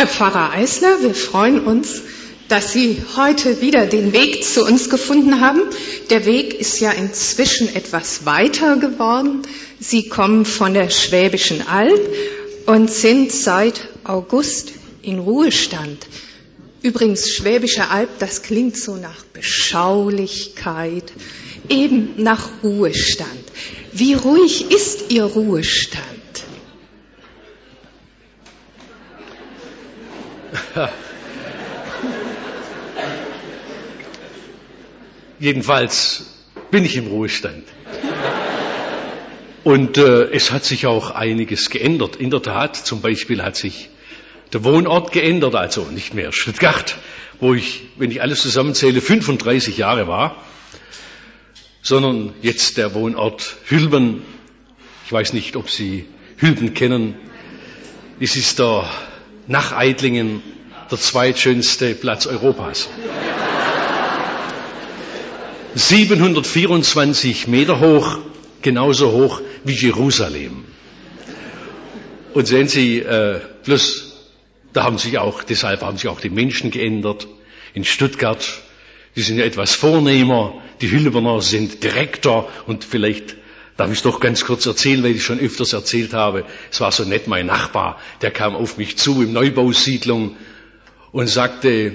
Herr Pfarrer Eisler, wir freuen uns, dass Sie heute wieder den Weg zu uns gefunden haben. Der Weg ist ja inzwischen etwas weiter geworden. Sie kommen von der Schwäbischen Alb und sind seit August in Ruhestand. Übrigens, Schwäbische Alb, das klingt so nach Beschaulichkeit, eben nach Ruhestand. Wie ruhig ist Ihr Ruhestand? Jedenfalls bin ich im Ruhestand. Und es hat sich auch einiges geändert. In der Tat, zum Beispiel hat sich der Wohnort geändert, also nicht mehr Stuttgart, wo ich, wenn ich alles zusammenzähle, 35 Jahre war, sondern jetzt der Wohnort Hülben. Ich weiß nicht, ob Sie Hülben kennen. Es ist nach Eidlingen der zweitschönste Platz Europas. 724 Meter hoch, genauso hoch wie Jerusalem. Und sehen Sie, deshalb haben sich auch die Menschen geändert. In Stuttgart, die sind ja etwas vornehmer, die Hülbener sind direkter und vielleicht darf ich es doch ganz kurz erzählen, weil ich schon öfters erzählt habe. Es war so nett, mein Nachbar, der kam auf mich zu im Neubausiedlung und sagte,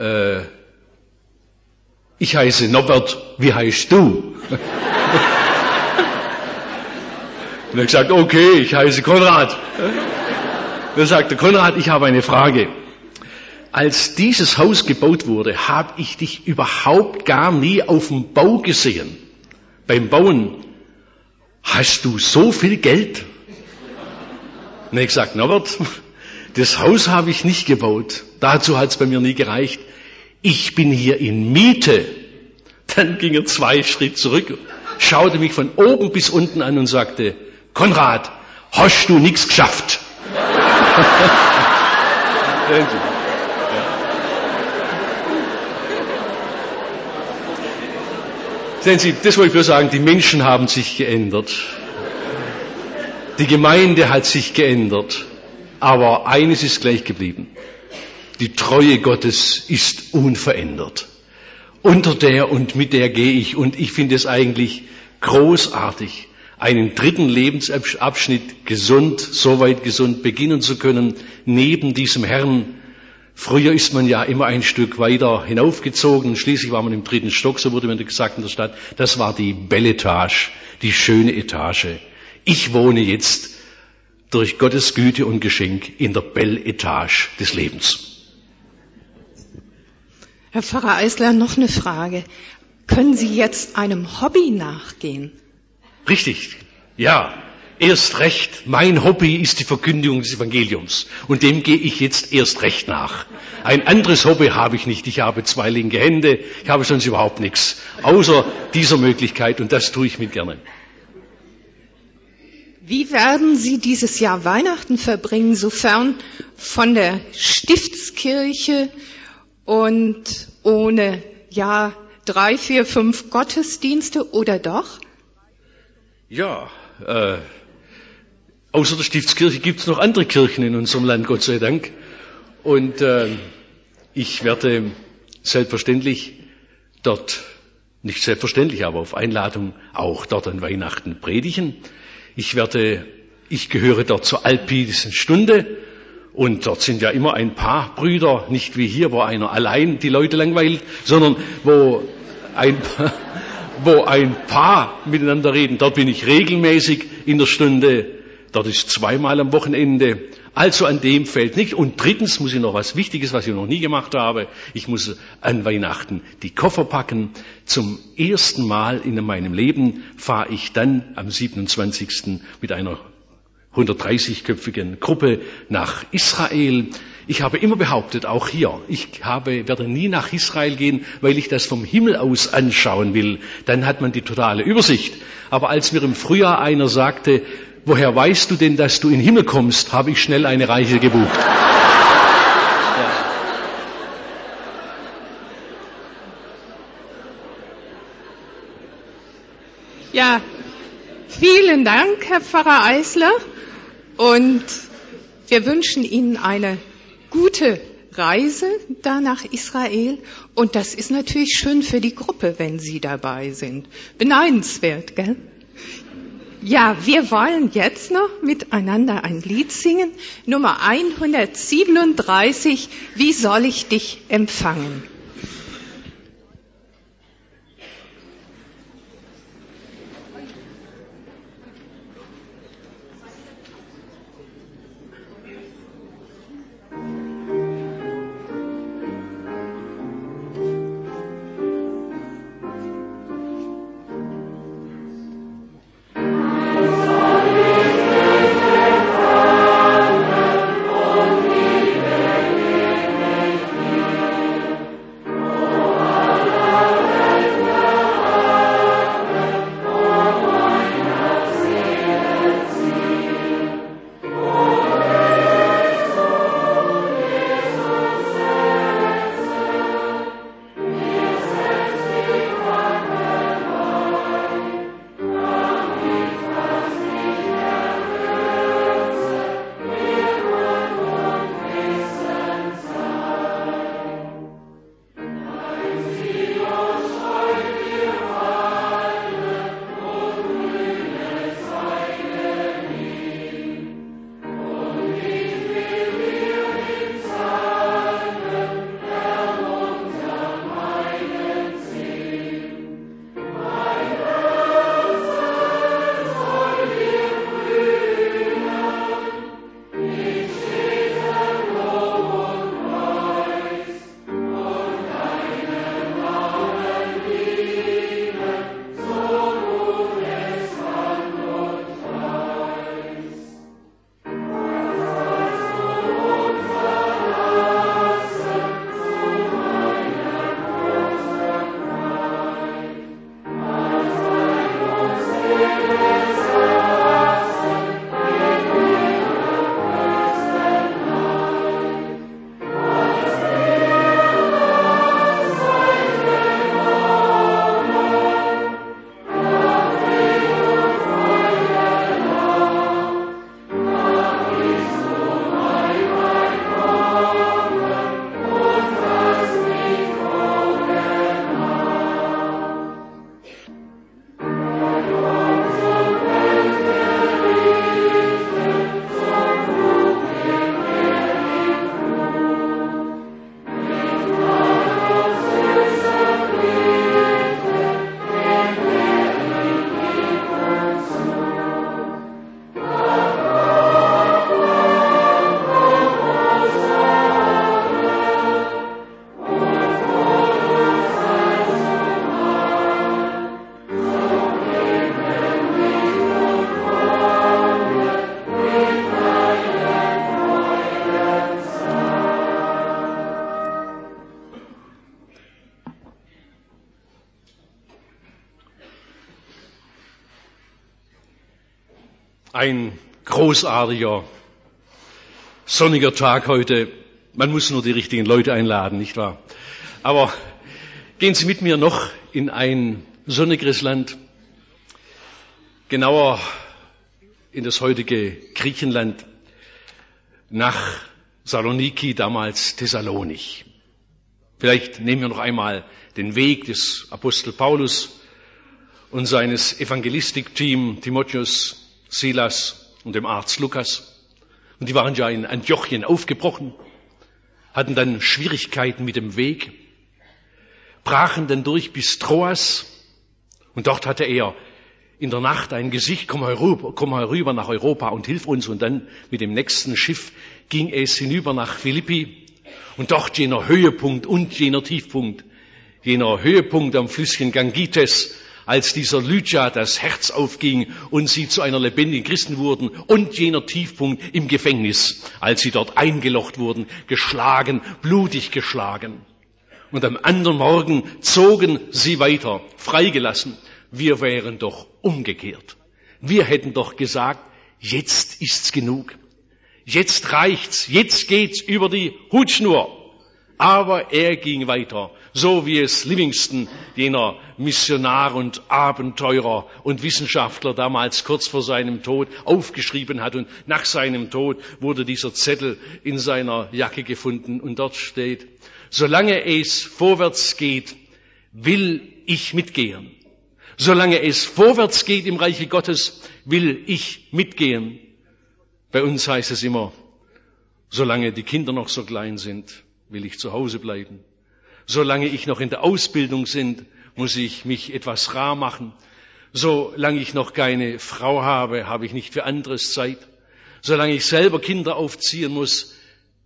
ich heiße Norbert, wie heißt du? Und er hat gesagt, okay, ich heiße Konrad. Dann sagte Konrad, ich habe eine Frage. Als dieses Haus gebaut wurde, habe ich dich überhaupt gar nie auf dem Bau gesehen. Beim Bauen, hast du so viel Geld? Und er hat gesagt, Norbert, das Haus habe ich nicht gebaut. Dazu hat es bei mir nie gereicht. Ich bin hier in Miete. Dann ging er 2 Schritte zurück, schaute mich von oben bis unten an und sagte, Konrad, hast du nichts geschafft? Sehen Sie, das wollte ich nur sagen, die Menschen haben sich geändert. Die Gemeinde hat sich geändert. Aber eines ist gleich geblieben. Die Treue Gottes ist unverändert. Unter der und mit der gehe ich. Und ich finde es eigentlich großartig, einen dritten Lebensabschnitt gesund, soweit gesund beginnen zu können, neben diesem Herrn. Früher ist man ja immer ein Stück weiter hinaufgezogen. Schließlich war man im 3. Stock, so wurde mir gesagt in der Stadt. Das war die Belle-Etage, die schöne Etage. Ich wohne jetzt durch Gottes Güte und Geschenk in der Belle-Etage des Lebens. Herr Pfarrer Eisler, noch eine Frage. Können Sie jetzt einem Hobby nachgehen? Richtig, ja. Erst recht, mein Hobby ist die Verkündigung des Evangeliums. Und dem gehe ich jetzt erst recht nach. Ein anderes Hobby habe ich nicht. Ich habe 2 linke Hände. Ich habe sonst überhaupt nichts. Außer dieser Möglichkeit. Und das tue ich mit gerne. Wie werden Sie dieses Jahr Weihnachten verbringen, sofern von der Stiftskirche und ohne, 3, 4, 5 Gottesdienste oder doch? Ja, außer der Stiftskirche gibt es noch andere Kirchen in unserem Land, Gott sei Dank. Und ich werde selbstverständlich dort, nicht selbstverständlich, aber auf Einladung auch dort an Weihnachten predigen. Ich gehöre dort zur Alpidischen Stunde und dort sind ja immer ein paar Brüder, nicht wie hier, wo einer allein die Leute langweilt, sondern wo ein Paar miteinander reden. Dort bin ich regelmäßig in der Stunde, dort ist 2-mal am Wochenende, also an dem fällt nicht. Und drittens muss ich noch was Wichtiges, was ich noch nie gemacht habe, ich muss an Weihnachten die Koffer packen. Zum ersten Mal in meinem Leben fahre ich dann am 27. mit einer 130-köpfigen Gruppe nach Israel. Ich habe immer behauptet, auch hier, werde nie nach Israel gehen, weil ich das vom Himmel aus anschauen will. Dann hat man die totale Übersicht. Aber als mir im Frühjahr einer sagte, woher weißt du denn, dass du in den Himmel kommst, habe ich schnell eine Reise gebucht. Ja, vielen Dank, Herr Pfarrer Eisler. Und wir wünschen Ihnen eine gute Reise da nach Israel. Und das ist natürlich schön für die Gruppe, wenn Sie dabei sind. Beneidenswert, gell? Ja, wir wollen jetzt noch miteinander ein Lied singen. Nummer 137, Wie soll ich dich empfangen? Ein großartiger, sonniger Tag heute. Man muss nur die richtigen Leute einladen, nicht wahr? Aber gehen Sie mit mir noch in ein sonnigeres Land, genauer in das heutige Griechenland, nach Saloniki, damals Thessalonich. Vielleicht nehmen wir noch einmal den Weg des Apostel Paulus und seines Evangelistikteams Timotheus, Silas und dem Arzt Lukas. Und die waren ja in Antiochien aufgebrochen, hatten dann Schwierigkeiten mit dem Weg, brachen dann durch bis Troas. Und dort hatte er in der Nacht ein Gesicht, komm herüber nach Europa und hilf uns. Und dann mit dem nächsten Schiff ging es hinüber nach Philippi. Und dort jener Höhepunkt und jener Tiefpunkt, jener Höhepunkt am Flüsschen Gangites, als dieser Lydia das Herz aufging und sie zu einer lebendigen Christen wurden, und jener Tiefpunkt im Gefängnis, als sie dort eingelocht wurden, geschlagen, blutig geschlagen. Und am anderen Morgen zogen sie weiter, freigelassen. Wir wären doch umgekehrt. Wir hätten doch gesagt, jetzt ist's genug. Jetzt reicht's, jetzt geht's über die Hutschnur. Aber er ging weiter, so wie es Livingston, jener Missionar und Abenteurer und Wissenschaftler damals kurz vor seinem Tod aufgeschrieben hat. Und nach seinem Tod wurde dieser Zettel in seiner Jacke gefunden und dort steht: Solange es vorwärts geht, will ich mitgehen. Solange es vorwärts geht im Reiche Gottes, will ich mitgehen. Bei uns heißt es immer, solange die Kinder noch so klein sind, will ich zu Hause bleiben. Solange ich noch in der Ausbildung bin, muss ich mich etwas rar machen. Solange ich noch keine Frau habe, habe ich nicht für anderes Zeit. Solange ich selber Kinder aufziehen muss.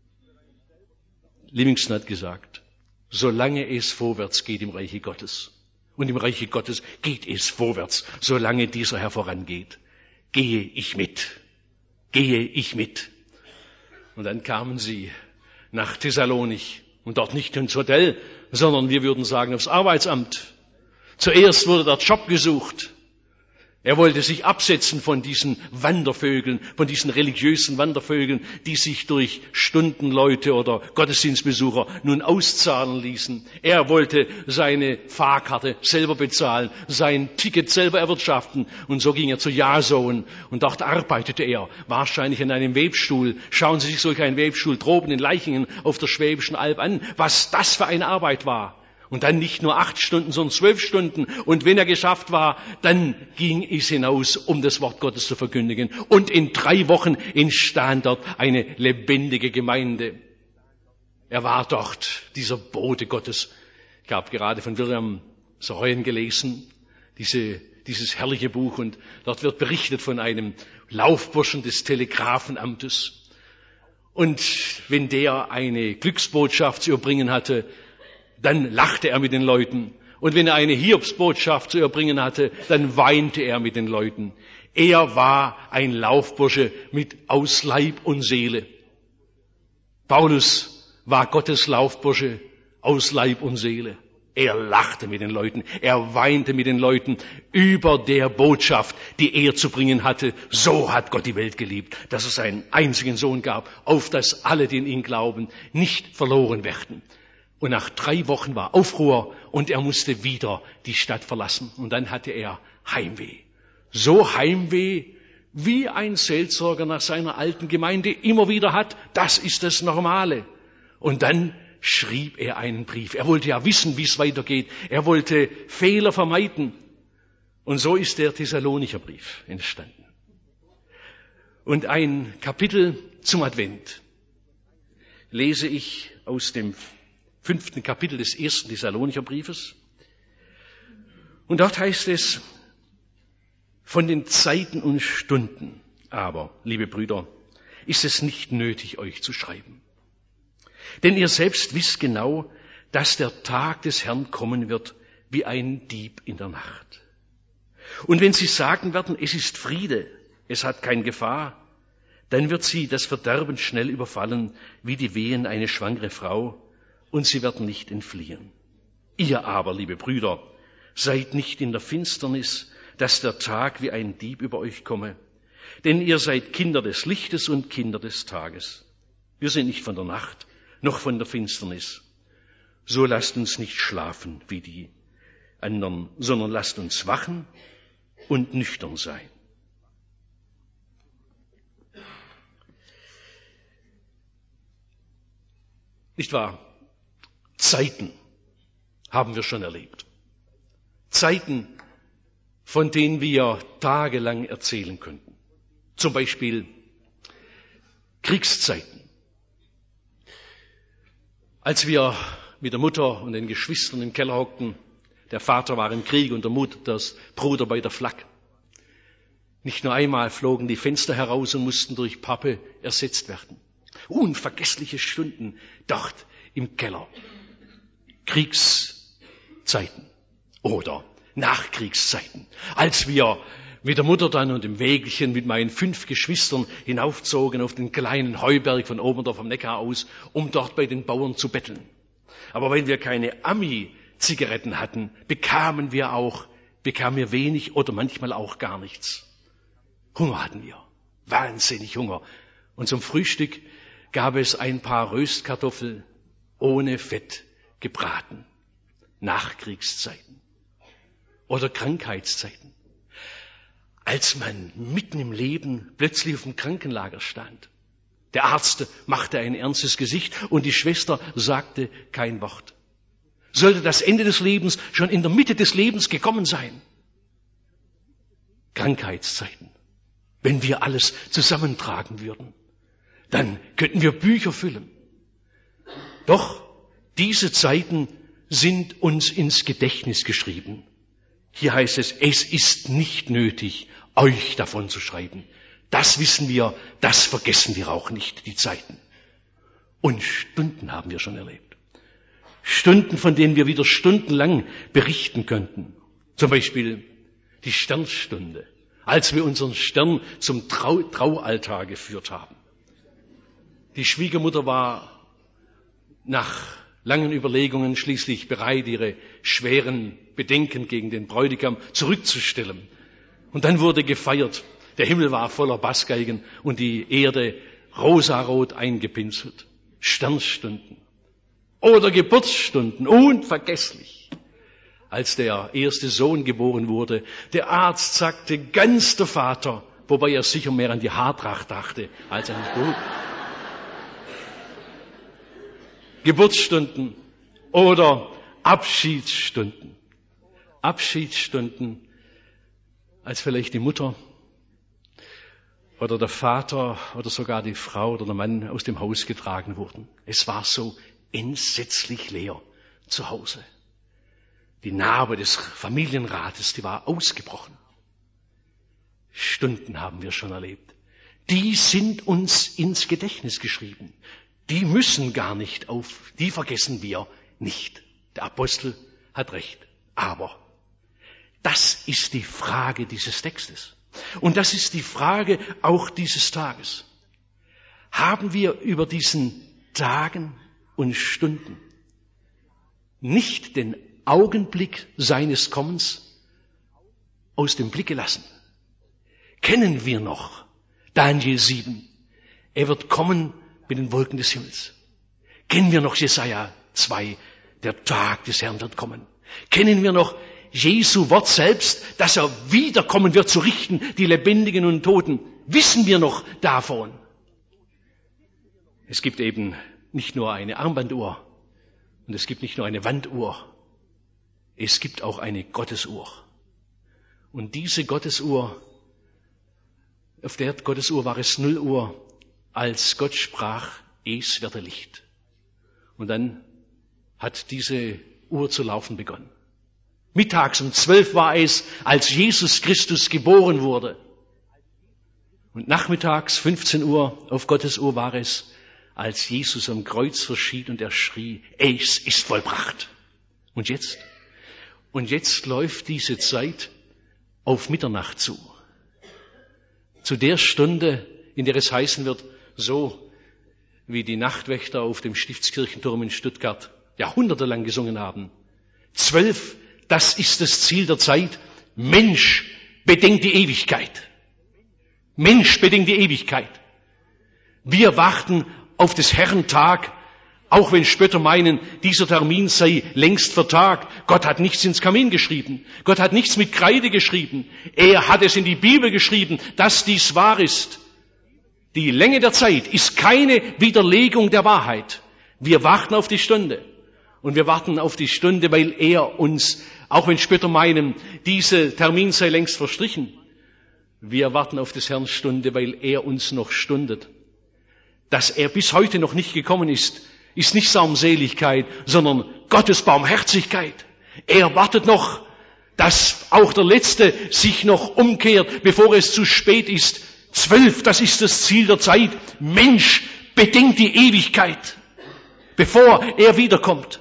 Livingston hat gesagt, solange es vorwärts geht im Reiche Gottes. Und im Reiche Gottes geht es vorwärts, solange dieser Herr vorangeht. Gehe ich mit. Gehe ich mit. Und dann kamen sie nach Thessalonich und dort nicht ins Hotel, sondern wir würden sagen aufs Arbeitsamt. Zuerst wurde der Job gesucht. Er wollte sich absetzen von diesen Wandervögeln, von diesen religiösen Wandervögeln, die sich durch Stundenleute oder Gottesdienstbesucher nun auszahlen ließen. Er wollte seine Fahrkarte selber bezahlen, sein Ticket selber erwirtschaften. Und so ging er zu Jason und dort arbeitete er, wahrscheinlich in einem Webstuhl. Schauen Sie sich solch einen Webstuhl droben in Leichingen auf der Schwäbischen Alb an, was das für eine Arbeit war. Und dann nicht nur 8 Stunden, sondern 12 Stunden. Und wenn er geschafft war, dann ging es hinaus, um das Wort Gottes zu verkündigen. Und in 3 Wochen entstand dort eine lebendige Gemeinde. Er war dort, dieser Bote Gottes. Ich habe gerade von William Saroyan gelesen, dieses herrliche Buch. Und dort wird berichtet von einem Laufburschen des Telegrafenamtes. Und wenn der eine Glücksbotschaft zu überbringen hatte, dann lachte er mit den Leuten. Und wenn er eine Hiobsbotschaft zu erbringen hatte, dann weinte er mit den Leuten. Er war ein Laufbursche aus Leib und Seele. Paulus war Gottes Laufbursche aus Leib und Seele. Er lachte mit den Leuten, er weinte mit den Leuten über der Botschaft, die er zu bringen hatte. So hat Gott die Welt geliebt, dass es seinen einzigen Sohn gab, auf dass alle, die in ihn glauben, nicht verloren werden. Und nach 3 Wochen war Aufruhr und er musste wieder die Stadt verlassen. Und dann hatte er Heimweh. So Heimweh, wie ein Seelsorger nach seiner alten Gemeinde immer wieder hat. Das ist das Normale. Und dann schrieb er einen Brief. Er wollte ja wissen, wie es weitergeht. Er wollte Fehler vermeiden. Und so ist der Thessalonicher Brief entstanden. Und ein Kapitel zum Advent lese ich aus dem 5. Kapitel des 1. Thessalonicher Briefes. Und dort heißt es, von den Zeiten und Stunden aber, liebe Brüder, ist es nicht nötig, euch zu schreiben. Denn ihr selbst wisst genau, dass der Tag des Herrn kommen wird wie ein Dieb in der Nacht. Und wenn sie sagen werden, es ist Friede, es hat keine Gefahr, dann wird sie das Verderben schnell überfallen, wie die Wehen eine schwangere Frau, und sie werden nicht entfliehen. Ihr aber, liebe Brüder, seid nicht in der Finsternis, dass der Tag wie ein Dieb über euch komme. Denn ihr seid Kinder des Lichtes und Kinder des Tages. Wir sind nicht von der Nacht, noch von der Finsternis. So lasst uns nicht schlafen wie die anderen, sondern lasst uns wachen und nüchtern sein. Nicht wahr? Zeiten haben wir schon erlebt. Zeiten, von denen wir tagelang erzählen könnten. Zum Beispiel Kriegszeiten. Als wir mit der Mutter und den Geschwistern im Keller hockten, der Vater war im Krieg und der Bruder bei der Flak. Nicht nur einmal flogen die Fenster heraus und mussten durch Pappe ersetzt werden. Unvergessliche Stunden dort im Keller. Kriegszeiten oder Nachkriegszeiten. Als wir mit der Mutter dann und im Wägelchen mit meinen 5 Geschwistern hinaufzogen auf den kleinen Heuberg von Oberndorf am Neckar aus, um dort bei den Bauern zu betteln. Aber weil wir keine Ami-Zigaretten hatten, bekamen wir wenig oder manchmal auch gar nichts. Hunger hatten wir. Wahnsinnig Hunger. Und zum Frühstück gab es ein paar Röstkartoffeln ohne Fett gebraten. Nachkriegszeiten oder Krankheitszeiten. Als man mitten im Leben plötzlich auf dem Krankenlager stand. Der Arzt machte ein ernstes Gesicht und die Schwester sagte kein Wort. Sollte das Ende des Lebens schon in der Mitte des Lebens gekommen sein? Krankheitszeiten. Wenn wir alles zusammentragen würden, dann könnten wir Bücher füllen. Doch diese Zeiten sind uns ins Gedächtnis geschrieben. Hier heißt es, es ist nicht nötig, euch davon zu schreiben. Das wissen wir, das vergessen wir auch nicht, die Zeiten. Und Stunden haben wir schon erlebt. Stunden, von denen wir wieder stundenlang berichten könnten. Zum Beispiel die Sternstunde, als wir unseren Stern zum Traualtar geführt haben. Die Schwiegermutter war nach langen Überlegungen schließlich bereit, ihre schweren Bedenken gegen den Bräutigam zurückzustellen. Und dann wurde gefeiert. Der Himmel war voller Bassgeigen und die Erde rosarot eingepinselt. Sternstunden oder Geburtsstunden, unvergesslich. Als der erste Sohn geboren wurde, der Arzt sagte, ganz der Vater, wobei er sicher mehr an die Haartracht dachte, als an das Blut. Geburtsstunden oder Abschiedsstunden. Abschiedsstunden, als vielleicht die Mutter oder der Vater oder sogar die Frau oder der Mann aus dem Haus getragen wurden. Es war so entsetzlich leer zu Hause. Die Narbe des Familienrates, die war ausgebrochen. Stunden haben wir schon erlebt. Die sind uns ins Gedächtnis geschrieben. Die müssen gar nicht auf, die vergessen wir nicht. Der Apostel hat recht. Aber das ist die Frage dieses Textes. Und das ist die Frage auch dieses Tages. Haben wir über diesen Tagen und Stunden nicht den Augenblick seines Kommens aus dem Blick gelassen? Kennen wir noch Daniel 7? Er wird kommen mit den Wolken des Himmels. Kennen wir noch Jesaja 2? Der Tag des Herrn wird kommen. Kennen wir noch Jesu Wort selbst, dass er wiederkommen wird zu richten, die Lebendigen und Toten? Wissen wir noch davon? Es gibt eben nicht nur eine Armbanduhr und es gibt nicht nur eine Wanduhr. Es gibt auch eine Gottesuhr. Und diese Gottesuhr, auf der Gottesuhr war es 0 Uhr, als Gott sprach, es werde Licht. Und dann hat diese Uhr zu laufen begonnen. Mittags um 12 war es, als Jesus Christus geboren wurde. Und nachmittags 15 Uhr auf Gottes Uhr war es, als Jesus am Kreuz verschied und er schrie, es ist vollbracht. Und jetzt? Und jetzt läuft diese Zeit auf Mitternacht zu. Zu der Stunde, in der es heißen wird, so wie die Nachtwächter auf dem Stiftskirchenturm in Stuttgart jahrhundertelang gesungen haben. 12, das ist das Ziel der Zeit. Mensch, bedenk die Ewigkeit. Mensch, bedenk die Ewigkeit. Wir warten auf des Herrn Tag, auch wenn Spötter meinen, dieser Termin sei längst vertagt. Gott hat nichts ins Kamin geschrieben. Gott hat nichts mit Kreide geschrieben. Er hat es in die Bibel geschrieben, dass dies wahr ist. Die Länge der Zeit ist keine Widerlegung der Wahrheit. Wir warten auf die Stunde. Und wir warten auf die Stunde, weil er uns, auch wenn Spötter meinen, dieser Termin sei längst verstrichen, wir warten auf des Herrn Stunde, weil er uns noch stundet. Dass er bis heute noch nicht gekommen ist, ist nicht Saumseligkeit, sondern Gottes Barmherzigkeit. Er wartet noch, dass auch der Letzte sich noch umkehrt, bevor es zu spät ist. 12, das ist das Ziel der Zeit. Mensch, bedenk die Ewigkeit, bevor er wiederkommt.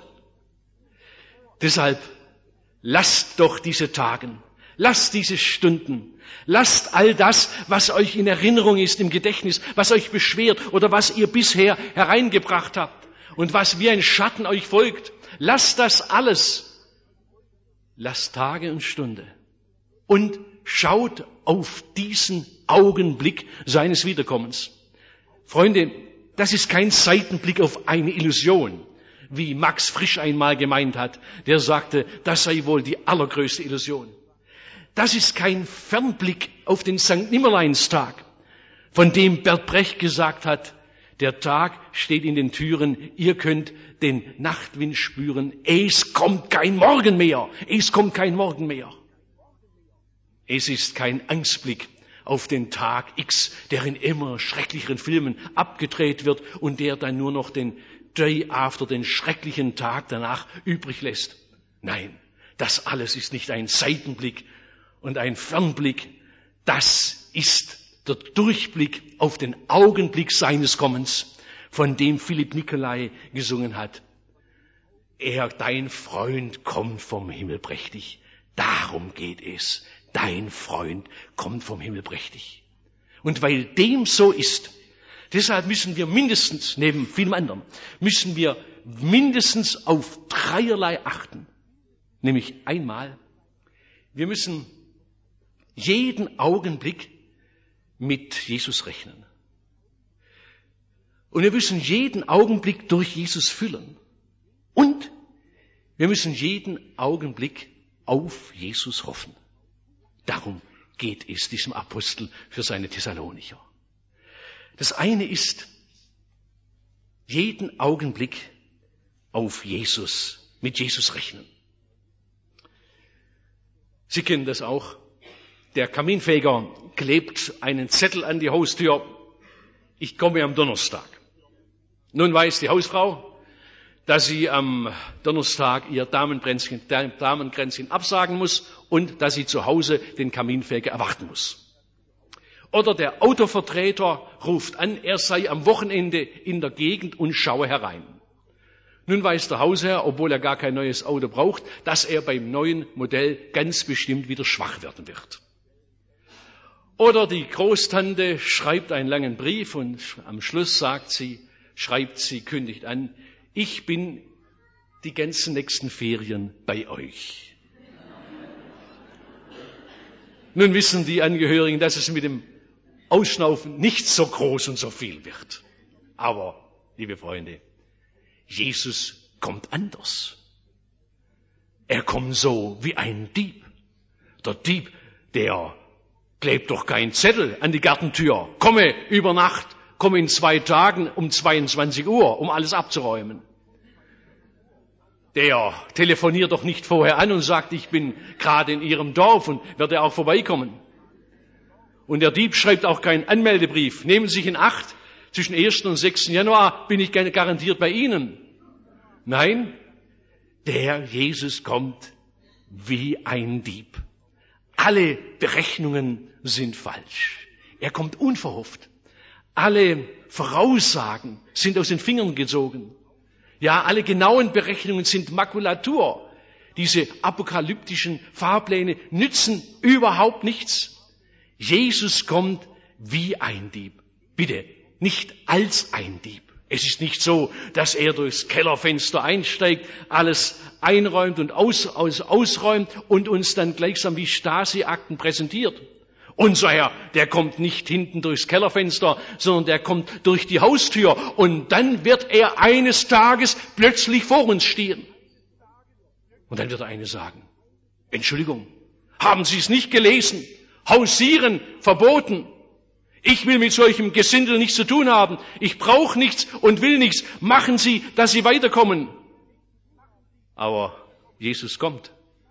Deshalb lasst doch diese Tagen, lasst diese Stunden, lasst all das, was euch in Erinnerung ist, im Gedächtnis, was euch beschwert oder was ihr bisher hereingebracht habt und was wie ein Schatten euch folgt, lasst das alles, lasst Tage und Stunde und schaut auf diesen Augenblick seines Wiederkommens. Freunde, das ist kein Seitenblick auf eine Illusion, wie Max Frisch einmal gemeint hat. Der sagte, das sei wohl die allergrößte Illusion. Das ist kein Fernblick auf den St. Nimmerleinstag, von dem Bert Brecht gesagt hat, der Tag steht in den Türen, ihr könnt den Nachtwind spüren, es kommt kein Morgen mehr, es kommt kein Morgen mehr. Es ist kein Angstblick auf den Tag X, der in immer schrecklicheren Filmen abgedreht wird und der dann nur noch den Day After, den schrecklichen Tag danach übrig lässt. Nein, das alles ist nicht ein Seitenblick und ein Fernblick, das ist der Durchblick auf den Augenblick seines Kommens, von dem Philipp Nicolai gesungen hat. Dein Freund kommt vom Himmel prächtig. Darum geht es. Dein Freund kommt vom Himmel prächtig. Und weil dem so ist, deshalb müssen wir mindestens, neben vielem anderen, müssen wir mindestens auf dreierlei achten. Nämlich einmal, wir müssen jeden Augenblick mit Jesus rechnen. Und wir müssen jeden Augenblick durch Jesus füllen. Und wir müssen jeden Augenblick auf Jesus hoffen. Darum geht es diesem Apostel für seine Thessalonicher. Das eine ist, jeden Augenblick auf Jesus, mit Jesus rechnen. Sie kennen das auch. Der Kaminfeger klebt einen Zettel an die Haustür. Ich komme am Donnerstag. Nun weiß die Hausfrau, dass sie am Donnerstag ihr Damenkränzchen absagen muss und dass sie zu Hause den Kaminfeger erwarten muss. Oder der Autovertreter ruft an, er sei am Wochenende in der Gegend und schaue herein. Nun weiß der Hausherr, obwohl er gar kein neues Auto braucht, dass er beim neuen Modell ganz bestimmt wieder schwach werden wird. Oder die Großtante schreibt einen langen Brief und am Schluss schreibt sie, kündigt an, ich bin die ganzen nächsten Ferien bei euch. Nun wissen die Angehörigen, dass es mit dem Ausschnaufen nicht so groß und so viel wird. Aber, liebe Freunde, Jesus kommt anders. Er kommt so wie ein Dieb. Der Dieb, der klebt doch keinen Zettel an die Gartentür. Komme über Nacht, komme in 2 Tagen um 22 Uhr, um alles abzuräumen. Der telefoniert doch nicht vorher an und sagt, ich bin gerade in Ihrem Dorf und werde auch vorbeikommen. Und der Dieb schreibt auch keinen Anmeldebrief. Nehmen Sie sich in Acht, zwischen 1. und 6. Januar bin ich garantiert bei Ihnen. Nein, der Jesus kommt wie ein Dieb. Alle Berechnungen sind falsch. Er kommt unverhofft. Alle Voraussagen sind aus den Fingern gezogen. Ja, alle genauen Berechnungen sind Makulatur. Diese apokalyptischen Fahrpläne nützen überhaupt nichts. Jesus kommt wie ein Dieb. Bitte, nicht als ein Dieb. Es ist nicht so, dass er durchs Kellerfenster einsteigt, alles einräumt und ausräumt und uns dann gleichsam wie Stasi-Akten präsentiert. Unser Herr, der kommt nicht hinten durchs Kellerfenster, sondern der kommt durch die Haustür und dann wird er eines Tages plötzlich vor uns stehen. Und dann wird er eine sagen, Entschuldigung, haben Sie es nicht gelesen? Hausieren verboten. Ich will mit solchem Gesindel nichts zu tun haben. Ich brauche nichts und will nichts. Machen Sie, dass Sie weiterkommen. Aber Jesus kommt.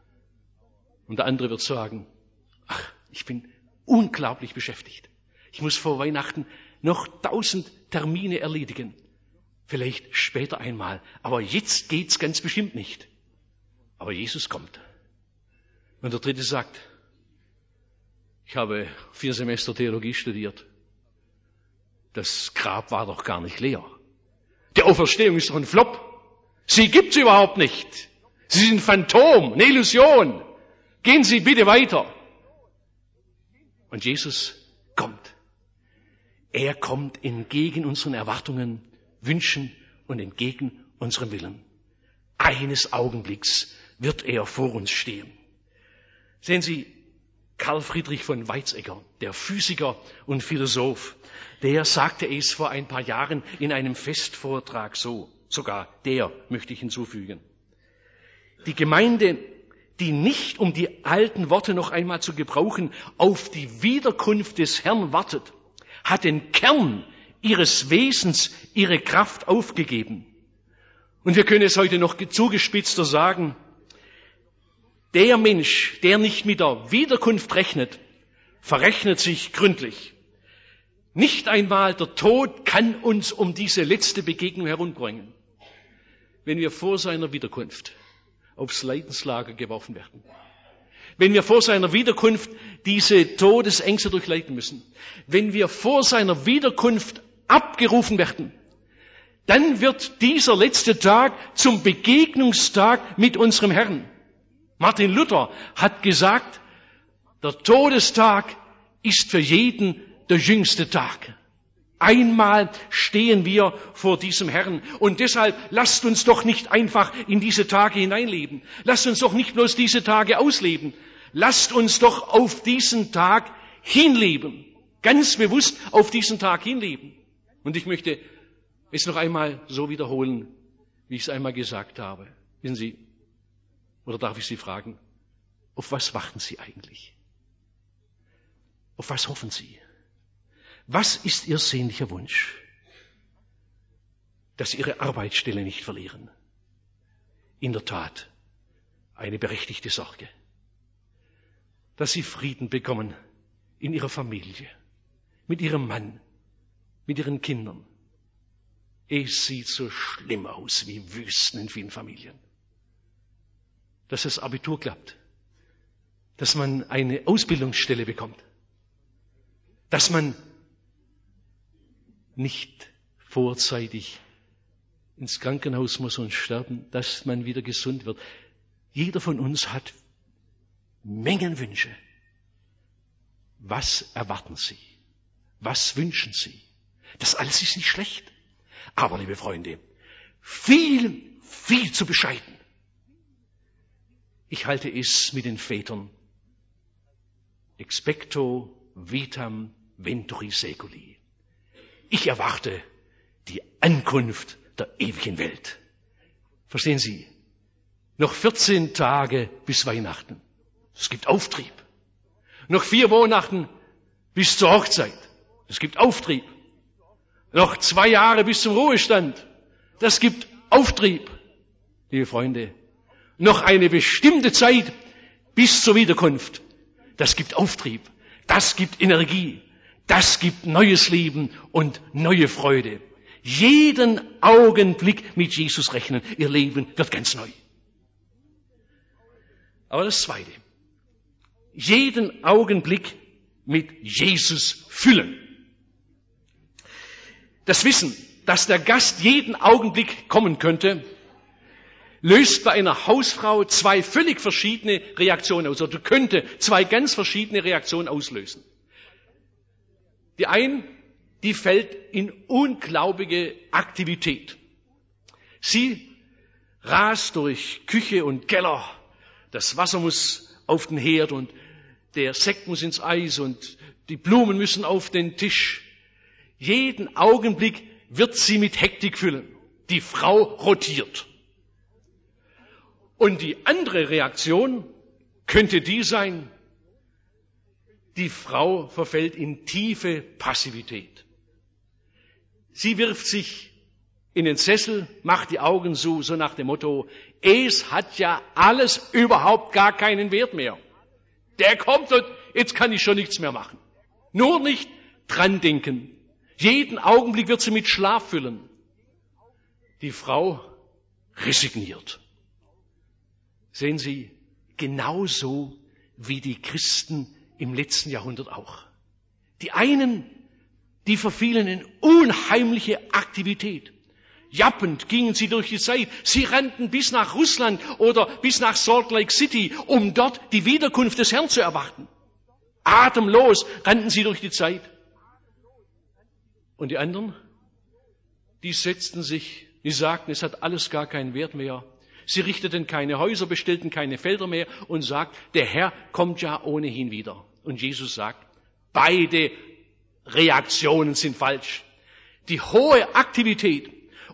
Und der andere wird sagen, ach, ich bin unglaublich beschäftigt. Ich muss vor Weihnachten noch 1000 Termine erledigen. Vielleicht später einmal. Aber jetzt geht's ganz bestimmt nicht. Aber Jesus kommt. Und der dritte sagt, ich habe 4 Semester Theologie studiert. Das Grab war doch gar nicht leer. Die Auferstehung ist doch ein Flop. Sie gibt's überhaupt nicht. Sie sind Phantom, eine Illusion. Gehen Sie bitte weiter. Und Jesus kommt. Er kommt entgegen unseren Erwartungen, Wünschen und entgegen unserem Willen. Eines Augenblicks wird er vor uns stehen. Sehen Sie, Karl Friedrich von Weizsäcker, der Physiker und Philosoph, der sagte es vor ein paar Jahren in einem Festvortrag so Sogar der möchte ich hinzufügen. Die Gemeinde, die nicht, um die alten Worte noch einmal zu gebrauchen, auf die Wiederkunft des Herrn wartet, hat den Kern ihres Wesens, ihre Kraft aufgegeben. Und wir können es heute noch zugespitzter sagen, der Mensch, der nicht mit der Wiederkunft rechnet, verrechnet sich gründlich. Nicht einmal der Tod kann uns um diese letzte Begegnung herunterbringen, wenn wir vor seiner Wiederkunft aufs Leidenslager geworfen werden. Wenn wir vor seiner Wiederkunft diese Todesängste durchleiden müssen. Wenn wir vor seiner Wiederkunft abgerufen werden, dann wird dieser letzte Tag zum Begegnungstag mit unserem Herrn. Martin Luther hat gesagt, der Todestag ist für jeden der jüngste Tag. Einmal stehen wir vor diesem Herrn und deshalb lasst uns doch nicht einfach in diese Tage hineinleben. Lasst uns doch nicht bloß diese Tage ausleben. Lasst uns doch auf diesen Tag hinleben. Ganz bewusst auf diesen Tag hinleben. Und ich möchte es noch einmal so wiederholen, wie ich es einmal gesagt habe. Wissen Sie, oder darf ich Sie fragen, auf was warten Sie eigentlich? Auf was hoffen Sie? Was ist Ihr sehnlicher Wunsch? Dass Sie Ihre Arbeitsstelle nicht verlieren. In der Tat, eine berechtigte Sorge. Dass Sie Frieden bekommen in Ihrer Familie, mit Ihrem Mann, mit Ihren Kindern. Es sieht so schlimm aus wie Wüsten in vielen Familien. Dass das Abitur klappt, dass man eine Ausbildungsstelle bekommt, dass man nicht vorzeitig ins Krankenhaus muss und sterben, dass man wieder gesund wird. Jeder von uns hat Mengen Wünsche. Was erwarten Sie? Was wünschen Sie? Das alles ist nicht schlecht. Aber, liebe Freunde, viel zu bescheiden. Ich halte es mit den Vätern expecto vitam venturi seculi. Ich erwarte die Ankunft der ewigen Welt. Verstehen Sie? Noch 14 Tage bis Weihnachten. Es gibt Auftrieb. Noch 4 Monaten bis zur Hochzeit. Es gibt Auftrieb. Noch 2 Jahre bis zum Ruhestand. Das gibt Auftrieb. Liebe Freunde, noch eine bestimmte Zeit bis zur Wiederkunft. Das gibt Auftrieb. Das gibt Energie. Das gibt neues Leben und neue Freude. Jeden Augenblick mit Jesus rechnen. Ihr Leben wird ganz neu. Aber das Zweite. Jeden Augenblick mit Jesus füllen. Das Wissen, dass der Gast jeden Augenblick kommen könnte, löst bei einer Hausfrau 2 völlig verschiedene Reaktionen aus. Oder könnte 2 ganz verschiedene Reaktionen auslösen. Die eine, die fällt in unglaubige Aktivität. Sie rast durch Küche und Keller. Das Wasser muss auf den Herd und der Sekt muss ins Eis und die Blumen müssen auf den Tisch. Jeden Augenblick wird sie mit Hektik füllen. Die Frau rotiert. Und die andere Reaktion könnte die sein, die Frau verfällt in tiefe Passivität. Sie wirft sich in den Sessel, macht die Augen zu, so nach dem Motto, es hat ja alles überhaupt gar keinen Wert mehr. Der kommt und jetzt kann ich schon nichts mehr machen. Nur nicht dran denken. Jeden Augenblick wird sie mit Schlaf füllen. Die Frau resigniert. Sehen Sie, genauso wie die Christen im letzten Jahrhundert auch. Die einen, die verfielen in unheimliche Aktivität. Jappend gingen sie durch die Zeit. Sie rannten bis nach Russland oder bis nach Salt Lake City, um dort die Wiederkunft des Herrn zu erwarten. Atemlos rannten sie durch die Zeit. Und die anderen, die setzten sich, die sagten, es hat alles gar keinen Wert mehr. Sie richteten keine Häuser, bestellten keine Felder mehr und sagten, der Herr kommt ja ohnehin wieder. Und Jesus sagt, beide Reaktionen sind falsch. Die hohe Aktivität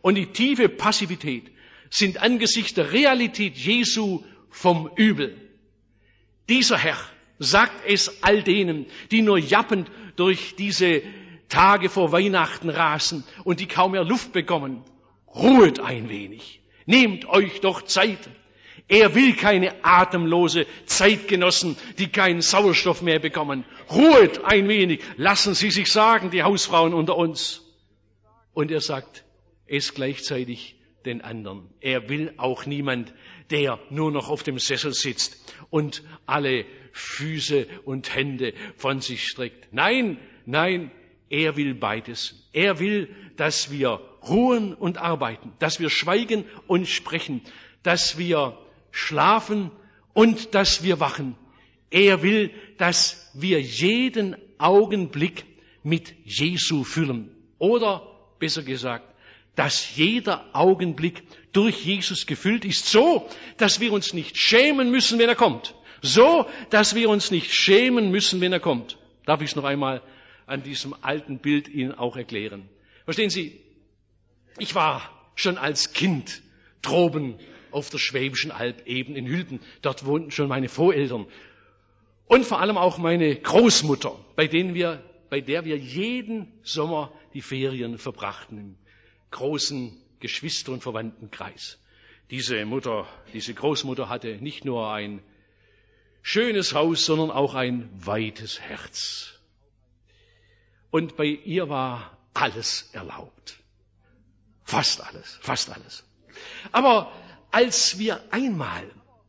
und die tiefe Passivität sind angesichts der Realität Jesu vom Übel. Dieser Herr sagt es all denen, die nur jappend durch diese Tage vor Weihnachten rasen und die kaum mehr Luft bekommen. Ruhet ein wenig. Nehmt euch doch Zeit. Er will keine atemlose Zeitgenossen, die keinen Sauerstoff mehr bekommen. Ruhet ein wenig. Lassen Sie sich sagen, die Hausfrauen unter uns. Und er sagt es gleichzeitig den anderen. Er will auch niemand, der nur noch auf dem Sessel sitzt und alle Füße und Hände von sich streckt. Nein, nein, er will beides. Er will, dass wir ruhen und arbeiten, dass wir schweigen und sprechen, dass wir schlafen und dass wir wachen. Er will, dass wir jeden Augenblick mit Jesu füllen. Oder, besser gesagt, dass jeder Augenblick durch Jesus gefüllt ist, so, dass wir uns nicht schämen müssen, wenn er kommt. So, dass wir uns nicht schämen müssen, wenn er kommt. Darf ich es noch einmal an diesem alten Bild Ihnen auch erklären? Verstehen Sie, ich war schon als Kind droben auf der Schwäbischen Alb, eben in Hülten. Dort wohnten schon meine Voreltern. Und vor allem auch meine Großmutter, bei der wir jeden Sommer die Ferien verbrachten, im großen Geschwister- und Verwandtenkreis. Diese Großmutter hatte nicht nur ein schönes Haus, sondern auch ein weites Herz. Und bei ihr war alles erlaubt. Fast alles, fast alles. Aber als wir einmal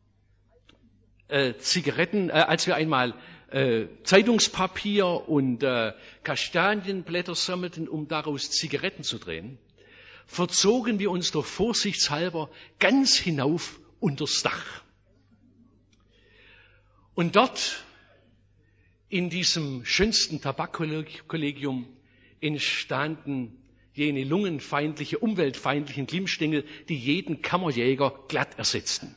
Zeitungspapier und Kastanienblätter sammelten, um daraus Zigaretten zu drehen, verzogen wir uns doch vorsichtshalber ganz hinauf unters Dach. Und dort, in diesem schönsten Tabakkollegium, entstanden jene lungenfeindliche, umweltfeindlichen Glimmstängel, die jeden Kammerjäger glatt ersetzten.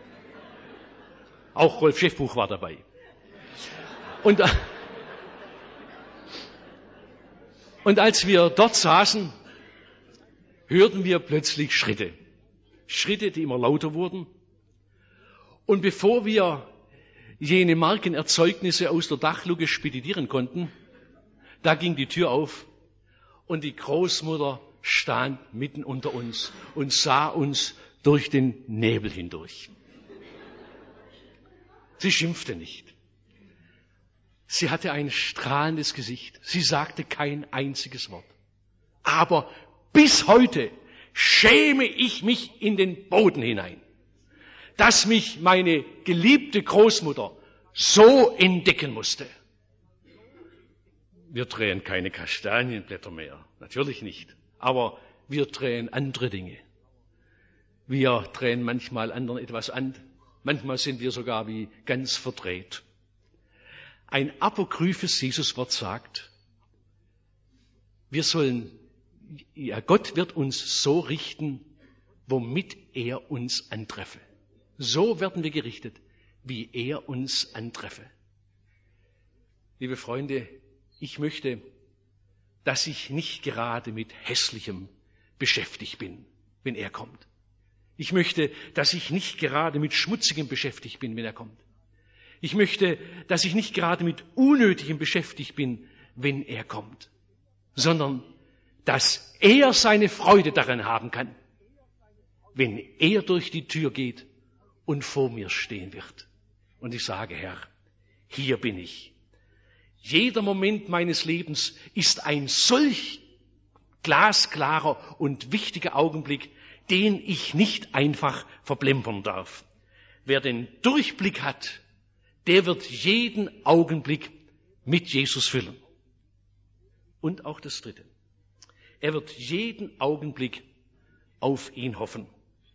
Auch Rolf Schäffbuch war dabei. Und als wir dort saßen, hörten wir plötzlich Schritte. Schritte, die immer lauter wurden. Und bevor wir jene Markenerzeugnisse aus der Dachluke spedieren konnten, da ging die Tür auf und die Großmutter stand mitten unter uns und sah uns durch den Nebel hindurch. Sie schimpfte nicht. Sie hatte ein strahlendes Gesicht. Sie sagte kein einziges Wort. Aber bis heute schäme ich mich in den Boden hinein, dass mich meine geliebte Großmutter so entdecken musste. Wir drehen keine Kastanienblätter mehr, natürlich nicht. Aber wir drehen andere Dinge. Wir drehen manchmal anderen etwas an. Manchmal sind wir sogar wie ganz verdreht. Ein apokryphes Jesuswort sagt, Gott wird uns so richten, womit er uns antreffe. So werden wir gerichtet, wie er uns antreffe. Liebe Freunde, ich möchte, dass ich nicht gerade mit Hässlichem beschäftigt bin, wenn er kommt. Ich möchte, dass ich nicht gerade mit Schmutzigem beschäftigt bin, wenn er kommt. Ich möchte, dass ich nicht gerade mit Unnötigem beschäftigt bin, wenn er kommt, sondern dass er seine Freude daran haben kann, wenn er durch die Tür geht und vor mir stehen wird. Und ich sage, Herr, hier bin ich. Jeder Moment meines Lebens ist ein solch glasklarer und wichtiger Augenblick, den ich nicht einfach verplempern darf. Wer den Durchblick hat, der wird jeden Augenblick mit Jesus füllen. Und auch das Dritte. Er wird jeden Augenblick auf ihn hoffen.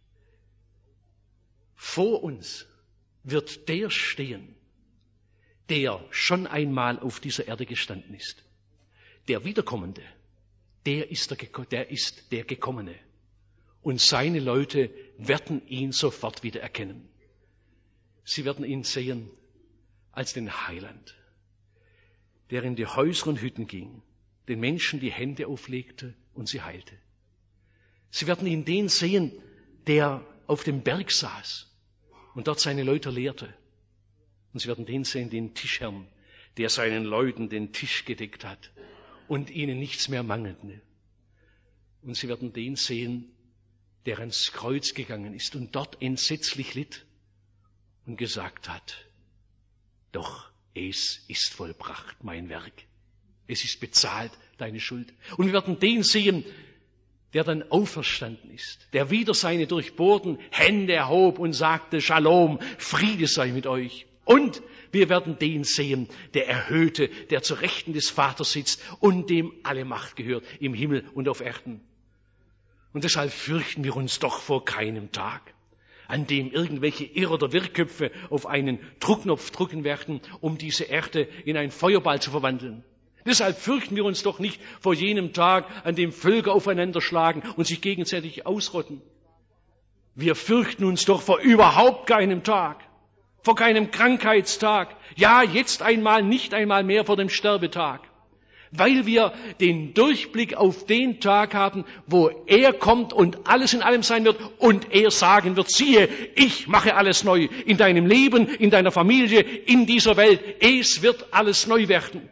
Vor uns wird der stehen, der schon einmal auf dieser Erde gestanden ist. Der Wiederkommende, der ist der Gekommene. Und seine Leute werden ihn sofort wieder erkennen. Sie werden ihn sehen als den Heiland, der in die Häuser und Hütten ging, den Menschen die Hände auflegte und sie heilte. Sie werden in den sehen, der auf dem Berg saß und dort seine Leute lehrte. Und sie werden den sehen, den Tischherrn, der seinen Leuten den Tisch gedeckt hat und ihnen nichts mehr mangelte. Und sie werden den sehen, der ans Kreuz gegangen ist und dort entsetzlich litt und gesagt hat, doch es ist vollbracht, mein Werk. Es ist bezahlt, deine Schuld. Und wir werden den sehen, der dann auferstanden ist, der wieder seine durchbohrten Hände erhob und sagte, Shalom, Friede sei mit euch. Und wir werden den sehen, der Erhöhte, der zur Rechten des Vaters sitzt und dem alle Macht gehört, im Himmel und auf Erden. Und deshalb fürchten wir uns doch vor keinem Tag, an dem irgendwelche Irr- oder Wirrköpfe auf einen Druckknopf drücken werden, um diese Erde in einen Feuerball zu verwandeln. Deshalb fürchten wir uns doch nicht vor jenem Tag, an dem Völker aufeinander schlagen und sich gegenseitig ausrotten. Wir fürchten uns doch vor überhaupt keinem Tag, vor keinem Krankheitstag, ja, jetzt einmal nicht einmal mehr vor dem Sterbetag, weil wir den Durchblick auf den Tag haben, wo er kommt und alles in allem sein wird und er sagen wird, siehe, ich mache alles neu in deinem Leben, in deiner Familie, in dieser Welt. Es wird alles neu werden.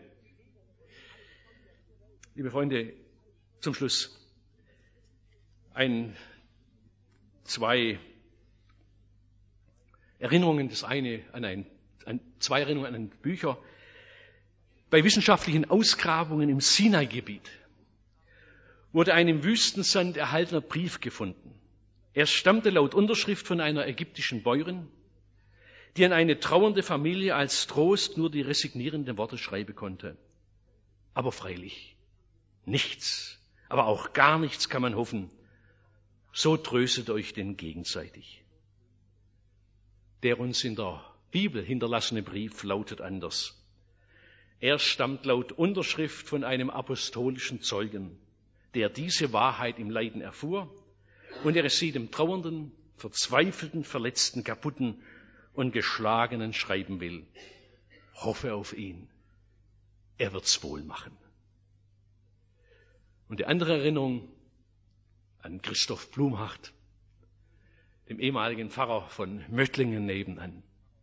Liebe Freunde, zum Schluss zwei Erinnerungen, zwei Erinnerungen an Bücher. Bei wissenschaftlichen Ausgrabungen im Sinai-Gebiet wurde ein im Wüstensand erhaltener Brief gefunden. Er stammte laut Unterschrift von einer ägyptischen Bäuerin, die an eine trauernde Familie als Trost nur die resignierenden Worte schreiben konnte. Aber freilich, nichts, aber auch gar nichts kann man hoffen. So tröstet euch denn gegenseitig. Der uns in der Bibel hinterlassene Brief lautet anders. Er stammt laut Unterschrift von einem apostolischen Zeugen, der diese Wahrheit im Leiden erfuhr und er es jedem Trauernden, Verzweifelten, Verletzten, Kaputten und Geschlagenen schreiben will. Hoffe auf ihn. Er wird's wohl machen. Und die andere Erinnerung an Christoph Blumhardt, dem ehemaligen Pfarrer von Möttlingen nebenan.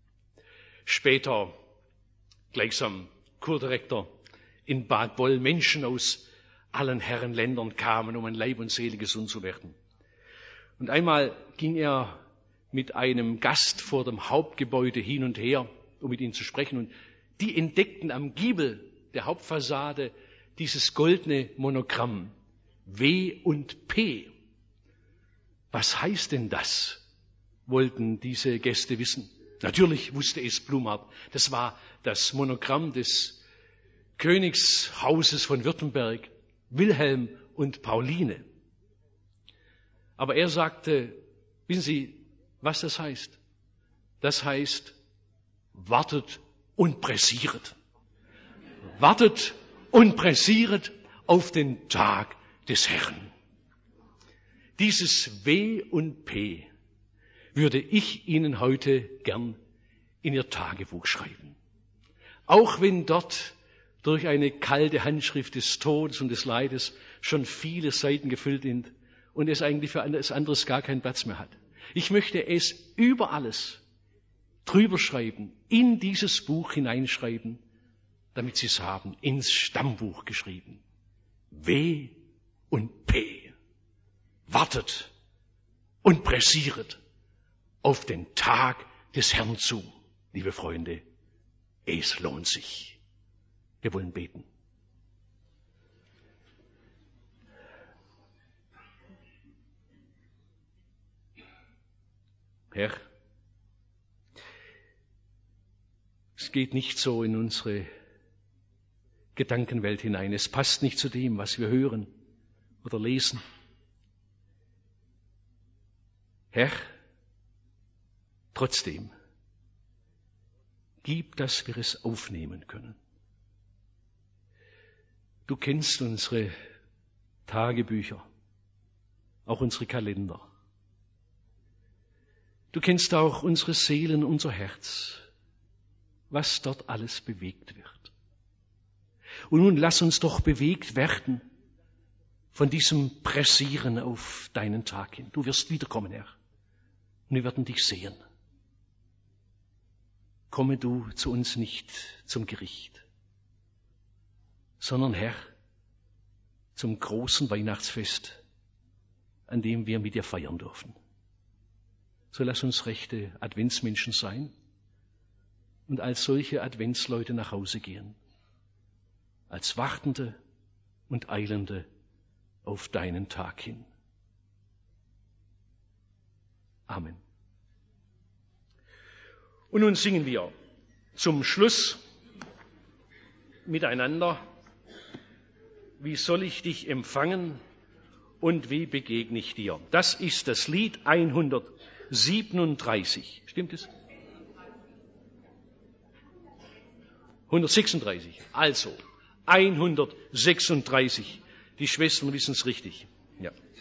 Später gleichsam Kurdirektor in Bad Boll. Menschen aus allen Herrenländern kamen, um an Leib und Seele gesund zu werden. Und einmal ging er mit einem Gast vor dem Hauptgebäude hin und her, um mit ihnen zu sprechen. Und die entdeckten am Giebel der Hauptfassade dieses goldene Monogramm W und P. Was heißt denn das? Wollten diese Gäste wissen. Natürlich wusste es Blumhardt. Das war das Monogramm des Königshauses von Württemberg, Wilhelm und Pauline. Aber er sagte, wissen Sie, was das heißt? Das heißt, wartet und pressiert. Wartet und pressiert auf den Tag des Herrn. Dieses W und P würde ich Ihnen heute gern in Ihr Tagebuch schreiben. Auch wenn dort durch eine kalte Handschrift des Todes und des Leides schon viele Seiten gefüllt sind und es eigentlich für alles anderes gar keinen Platz mehr hat. Ich möchte es über alles drüber schreiben, in dieses Buch hineinschreiben, damit Sie es haben, ins Stammbuch geschrieben. W und P. Wartet und pressiert auf den Tag des Herrn zu. Liebe Freunde, es lohnt sich. Wir wollen beten. Herr, es geht nicht so in unsere Gedankenwelt hinein. Es passt nicht zu dem, was wir hören oder lesen. Herr, trotzdem, gib, dass wir es aufnehmen können. Du kennst unsere Tagebücher, auch unsere Kalender. Du kennst auch unsere Seelen, unser Herz, was dort alles bewegt wird. Und nun lass uns doch bewegt werden von diesem Pressieren auf deinen Tag hin. Du wirst wiederkommen, Herr. Und wir werden dich sehen. Komme du zu uns nicht zum Gericht, sondern Herr, zum großen Weihnachtsfest, an dem wir mit dir feiern dürfen. So lass uns rechte Adventsmenschen sein und als solche Adventsleute nach Hause gehen, als Wartende und Eilende auf deinen Tag hin. Amen. Und nun singen wir zum Schluss miteinander: Wie soll ich dich empfangen und wie begegne ich dir? Das ist das Lied 137. Stimmt es? 136. Also 136. Die Schwestern wissen es richtig. Ja.